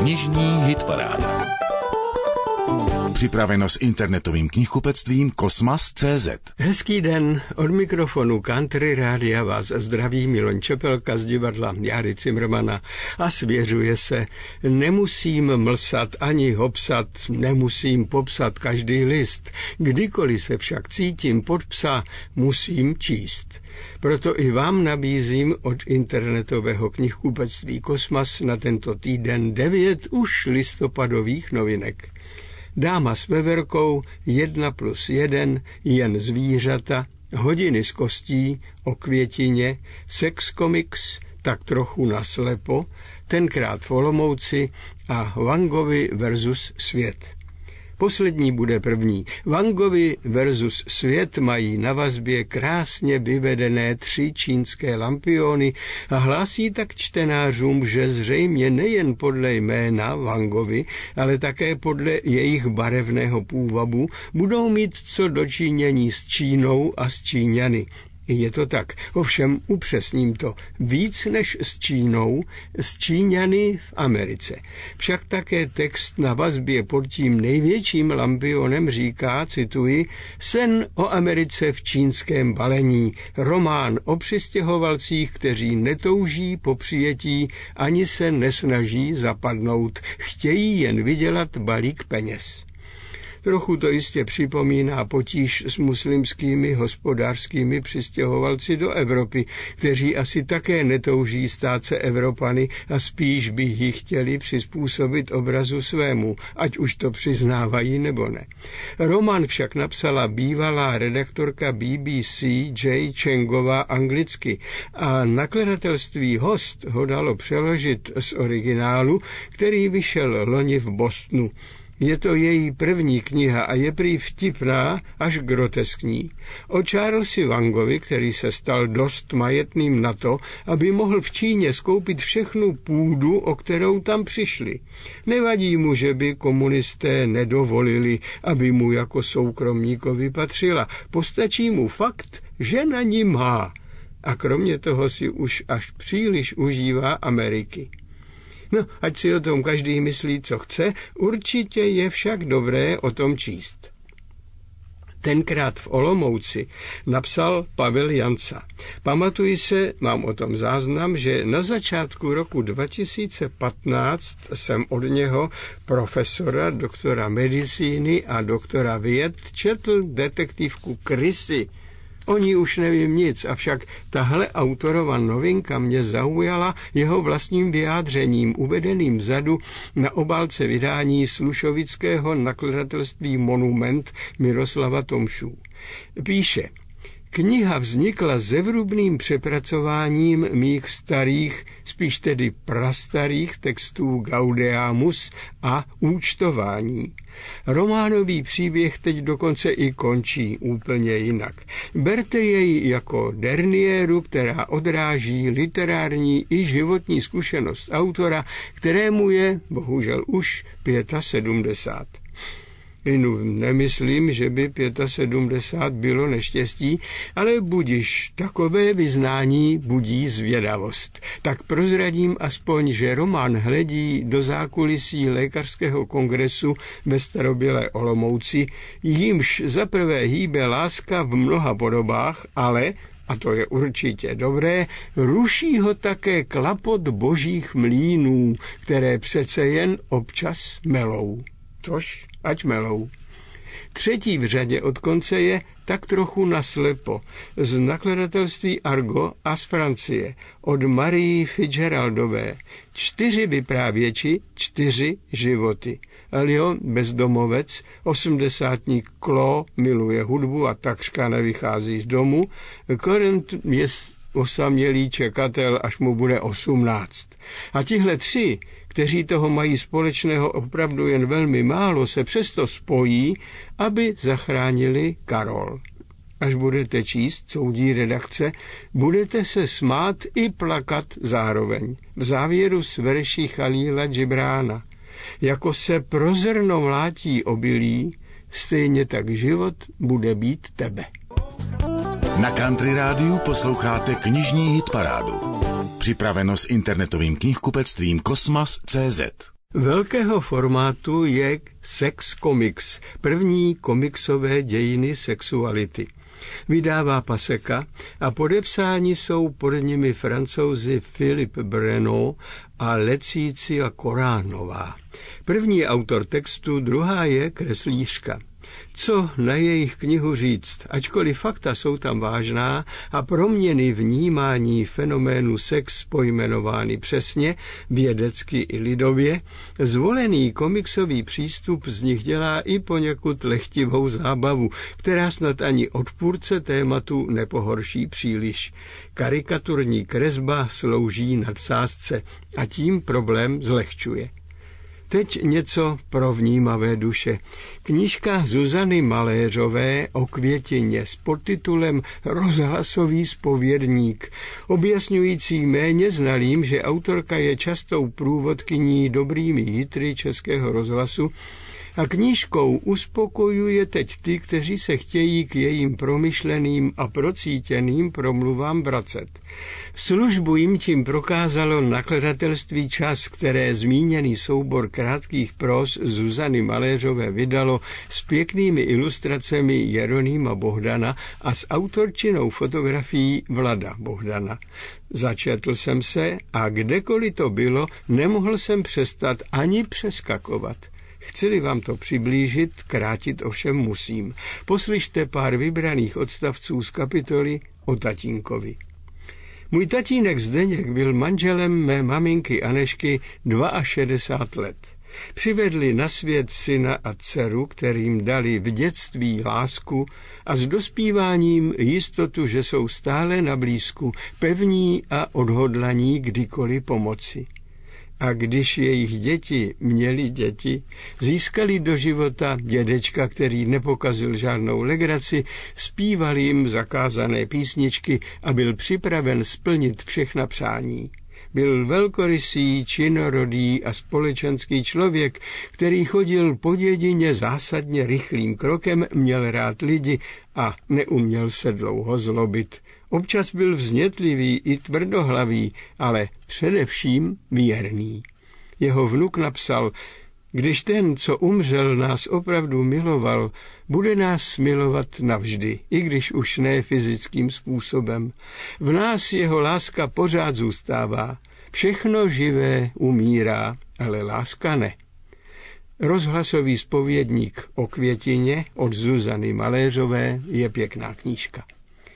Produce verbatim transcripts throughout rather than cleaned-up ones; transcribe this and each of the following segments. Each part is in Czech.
Knižní hitparáda. Připraveno s internetovým knihkupectvím Kosmas tečka cé zet. Hezký den, od mikrofonu Country Rádia vás zdraví Miloň Čepelka z divadla Járy Cimrmana a svěřuje se: nemusím mlsat ani hopsat, nemusím popsat každý list, kdykoliv se však cítím pod psa, musím číst. Proto i vám nabízím od internetového knihkupectví Kosmas na tento týden devět už listopadových novinek. Dáma s veverkou, jedna plus jeden, jen zvířata, hodiny z kostí, o květině, sex komiks, tak trochu naslepo, tenkrát v Olomouci a Van Gogh versus svět. Poslední bude první. Van Gogh versus svět mají na vazbě krásně vyvedené tři čínské lampiony a hlásí tak čtenářům, že zřejmě nejen podle jména Van Gogh, ale také podle jejich barevného půvabu budou mít co dočinění s Čínou a s Číňany. Je to tak, ovšem upřesním to, víc než s Čínou, s Číňany v Americe. Však také text na vazbě pod tím největším lampionem říká, cituji, Sen o Americe v čínském balení, román o přistěhovalcích, kteří netouží po přijetí, ani se nesnaží zapadnout, chtějí jen vydělat balík peněz. Trochu to jistě připomíná potíž s muslimskými hospodářskými přistěhovalci do Evropy, kteří asi také netouží stát se Evropany a spíš by ji chtěli přizpůsobit obrazu svému, ať už to přiznávají nebo ne. Román však napsala bývalá redaktorka B B C Jay Chengová anglicky a nakladatelství Host ho dalo přeložit z originálu, který vyšel loni v Bostonu. Je to její první kniha a je prý vtipná až groteskní. O Charlesi Van Goghovi, který se stal dost majetným na to, aby mohl v Číně skoupit všechnu půdu, o kterou tam přišli. Nevadí mu, že by komunisté nedovolili, aby mu jako soukromníkovi patřila. Postačí mu fakt, že na ní má. A kromě toho si už až příliš užívá Ameriky. No, ať si o tom každý myslí, co chce, určitě je však dobré o tom číst. Tenkrát v Olomouci napsal Pavel Janca. Pamatuji se, mám o tom záznam, že na začátku roku dva tisíce patnáct jsem od něho, profesora, doktora medicíny a doktora věd, četl detektivku Krysy. O ní už nevím nic, avšak tahle autorova novinka mě zaujala jeho vlastním vyjádřením, uvedeným vzadu na obálce vydání slušovického nakladatelství Monument Miroslava Tomšů. Píše: Kniha vznikla zevrubným přepracováním mých starých, spíš tedy prastarých textů Gaudeamus a Účtování. Románový příběh teď dokonce i končí úplně jinak. Berte jej jako derniéru, která odráží literární i životní zkušenost autora, kterému je, bohužel už, sedmdesát pět. Inu, nemyslím, že by sedmdesát pět bylo neštěstí, ale budiš, takové vyznání budí zvědavost. Tak prozradím aspoň, že román hledí do zákulisí lékařského kongresu ve starobylé Olomouci, jímž zaprvé hýbe láska v mnoha podobách, ale, a to je určitě dobré, ruší ho také klapot božích mlýnů, které přece jen občas melou. Což ať melou. Třetí v řadě od konce je Tak trochu naslepo z nakladatelství Argo a z Francie od Marie Fitzgeraldové. Čtyři vyprávěči, čtyři životy. Elio, bezdomovec, osmdesátník Klo, miluje hudbu a takřka nevychází z domu. Korent je osamělý čekatel, až mu bude osmnáct. A tihle tři, kteří toho mají společného opravdu jen velmi málo, se přesto spojí, aby zachránili Karol. Až budete číst, soudí redakce, budete se smát i plakat zároveň. V závěru z verší Chalíla Džibrána. Jako se pro zrno mlátí obilí, stejně tak život bude být tebe. Na Country Rádiu posloucháte knižní hitparádu. Připraveno s internetovým knihkupectvím Kosmas tečka cé zet. Velkého formátu je Sex Comics, první komiksové dějiny sexuality. Vydává Paseka a podepsáni jsou pod nimi Francouzi Philippe Breno a Lecícia Koránová. První je autor textu, druhá je kreslířka. Co na jejich knihu říct, ačkoliv fakta jsou tam vážná a proměny vnímání fenoménu sex pojmenovány přesně, vědecky i lidově, zvolený komiksový přístup z nich dělá i poněkud lehtivou zábavu, která snad ani odpůrce tématu nepohorší příliš. Karikaturní kresba slouží nadsázce a tím problém zlehčuje. Teď něco pro vnímavé duše. Knížka Zuzany Maléřové o květině s podtitulem Rozhlasový zpovědník, objasňující méně znalým, že autorka je častou průvodkyní dobrými hitry Českého rozhlasu a knížkou uspokojuje teď ty, kteří se chtějí k jejím promyšleným a procítěným promluvám vracet. Službu jim tím prokázalo nakladatelství Čas, které zmíněný soubor krátkých pros Zuzany Maléřové vydalo s pěknými ilustracemi Jeronýma Bohdana a s autorčinou fotografií Vlada Bohdana. Začetl jsem se a kdekoliv to bylo, nemohl jsem přestat ani přeskakovat. Chci-li vám to přiblížit, krátit ovšem musím. Poslyšte pár vybraných odstavců z kapitoly o tatínkovi. Můj tatínek Zdeněk byl manželem mé maminky Anešky šedesát dva let. Přivedli na svět syna a dceru, kterým dali v dětství lásku a s dospíváním jistotu, že jsou stále na blízku, pevní a odhodlaní kdykoliv pomoci. A když jejich děti měli děti, získali do života dědečka, který nepokazil žádnou legraci, zpíval jim zakázané písničky a byl připraven splnit všechna přání. Byl velkorysý, činorodý a společenský člověk, který chodil po dědině zásadně rychlým krokem, měl rád lidi a neuměl se dlouho zlobit. Občas byl vznětlivý i tvrdohlavý, ale především věrný. Jeho vnuk napsal: když ten, co umřel, nás opravdu miloval, bude nás milovat navždy, i když už ne fyzickým způsobem. V nás jeho láska pořád zůstává. Všechno živé umírá, ale láska ne. Rozhlasový zpovědník o květině od Zuzany Maléřové je pěkná knížka.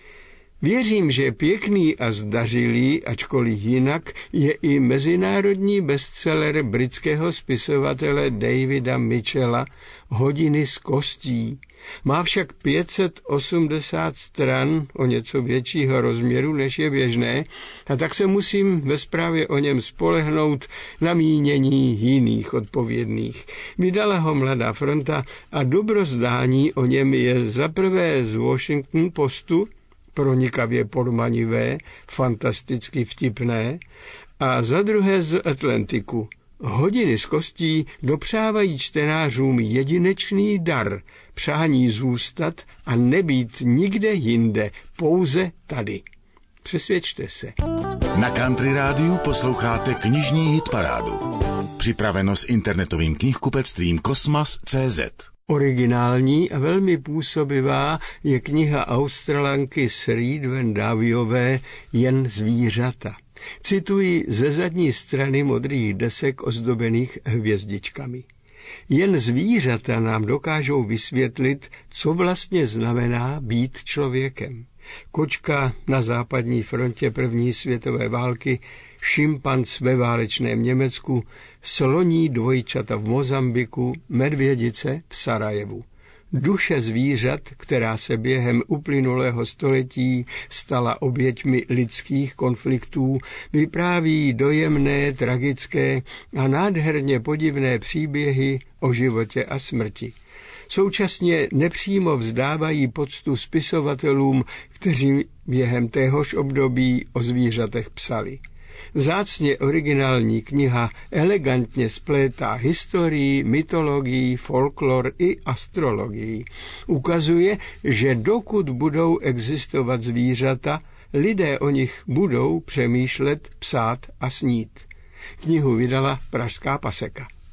Věřím, že pěkný a zdařilý, ačkoliv jinak, je i mezinárodní bestseller britského spisovatele Davida Mitchella Hodiny z kostí. Má však pět set osmdesát stran, o něco většího rozměru, než je běžné, a tak se musím ve zprávě o něm spolehnout na mínění jiných odpovědných. Vydala ho Mladá fronta a dobrozdání o něm je zaprvé z Washington Postu, pronikavě podmanivé, fantasticky vtipné, a za druhé z Atlantiku. Hodiny z kostí dopřávají čtenářům jedinečný dar, přání zůstat a nebýt nikde jinde, pouze tady. Přesvědčte se. Na Country Rádiu posloucháte knižní hitparádu. Připraveno s internetovým knihkupectvím Kosmas tečka cé zet. Originální a velmi působivá je kniha Australanky Sri Dvendaviové Jen zvířata. Cituji ze zadní strany modrých desek ozdobených hvězdičkami. Jen zvířata nám dokážou vysvětlit, co vlastně znamená být člověkem. Kočka na západní frontě první světové války, šimpanz ve válečném Německu, sloní dvojčata v Mozambiku, medvědice v Sarajevu. Duše zvířat, která se během uplynulého století stala oběťmi lidských konfliktů, vypráví dojemné, tragické a nádherně podivné příběhy o životě a smrti. Současně nepřímo vzdávají poctu spisovatelům, kteří během téhož období o zvířatech psali. Vzácně originální kniha elegantně splétá historii, mytologii, folklor i astrologii. Ukazuje, že dokud budou existovat zvířata, lidé o nich budou přemýšlet, psát a snít. Knihu vydala pražská Paseka.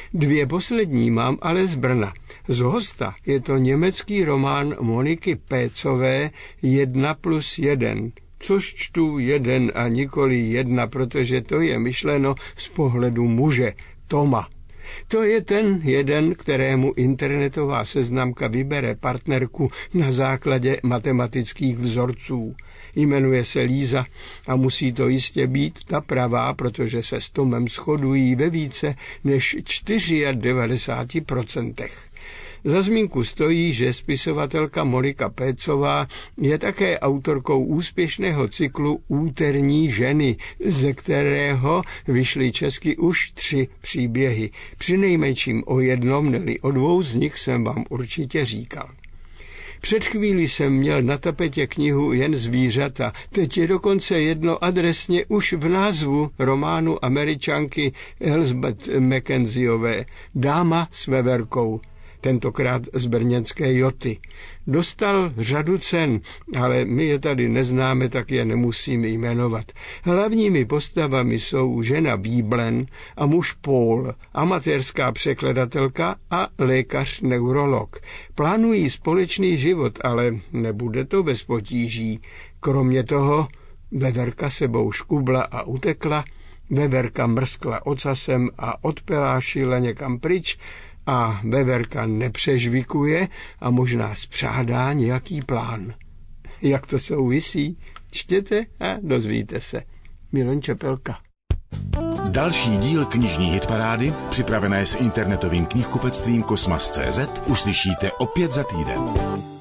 Dvě poslední mám ale z Brna. Z hosta je to německý román Moniky Pécové Jedna plus jeden, což čtu jeden a nikoli jedna, protože to je myšleno z pohledu muže, Toma. To je ten jeden, kterému internetová seznamka vybere partnerku na základě matematických vzorců. Jmenuje se Líza a musí to jistě být ta pravá, protože se s Tomem shodují ve více než devadesát čtyři procent. Za zmínku stojí, že spisovatelka Monika Pécová je také autorkou úspěšného cyklu Úterní ženy, ze kterého vyšly česky už tři příběhy. Přinejmenším o jednom, neli o dvou z nich jsem vám určitě říkal. Před chvílí jsem měl na tapetě knihu Jen zvířata, teď je dokonce jedno adresně už v názvu románu Američanky Elizabeth Mackenzieové Dáma s veverkou, tentokrát z brněnské Joty. Dostal řadu cen, ale my je tady neznáme, tak je nemusíme jmenovat. Hlavními postavami jsou žena Bíblen a muž Paul, amatérská překladatelka a lékař-neurolog. Plánují společný život, ale nebude to bez potíží. Kromě toho veverka sebou škubla a utekla, veverka mrskla ocasem a odpelášila někam pryč, a veverka nepřežvikuje a možná spřádá nějaký plán. Jak to souvisí? Čtěte a dozvíte se. Milan Čepelka. Další díl knižní hitparády, připravené s internetovým knihkupectvím Kosmas tečka cé zet, uslyšíte opět za týden.